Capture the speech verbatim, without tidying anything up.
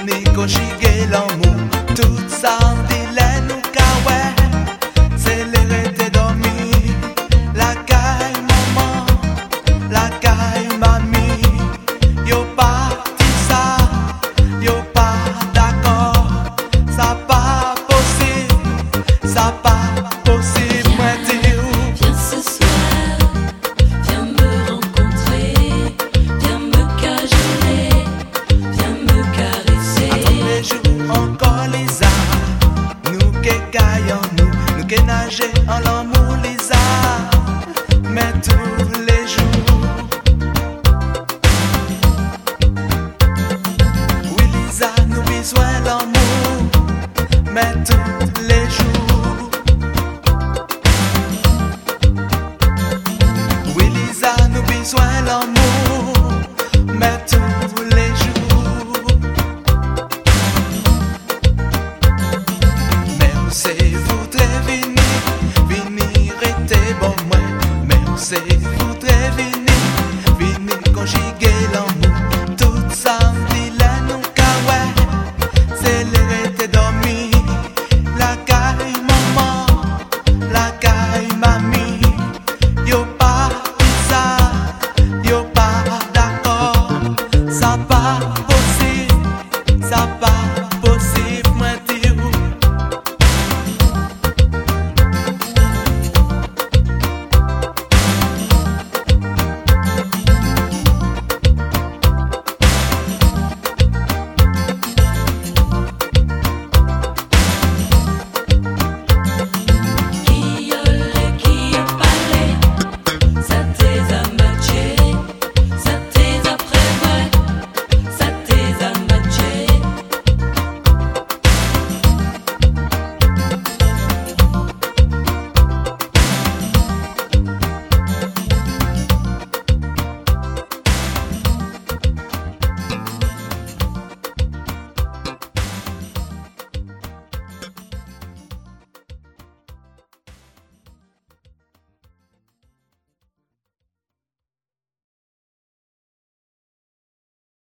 ni conjuguer l'amour. Tout ça dit nous kawaii. C'est l'hérité dormi. La caille maman, la caille mamie. Yo pas dit ça, yo pas d'accord. Ça pas possible, ça pas possible. Moi dire Viens ce soir, viens me rencontrer, viens me cajoler, viens me caresser. tous les jours encore les arts. Nous qui caillons nous, nous qui nager en l'amour les arts. Mais tous les jours, oui Lisa, nous besoin l'amour. Mais tous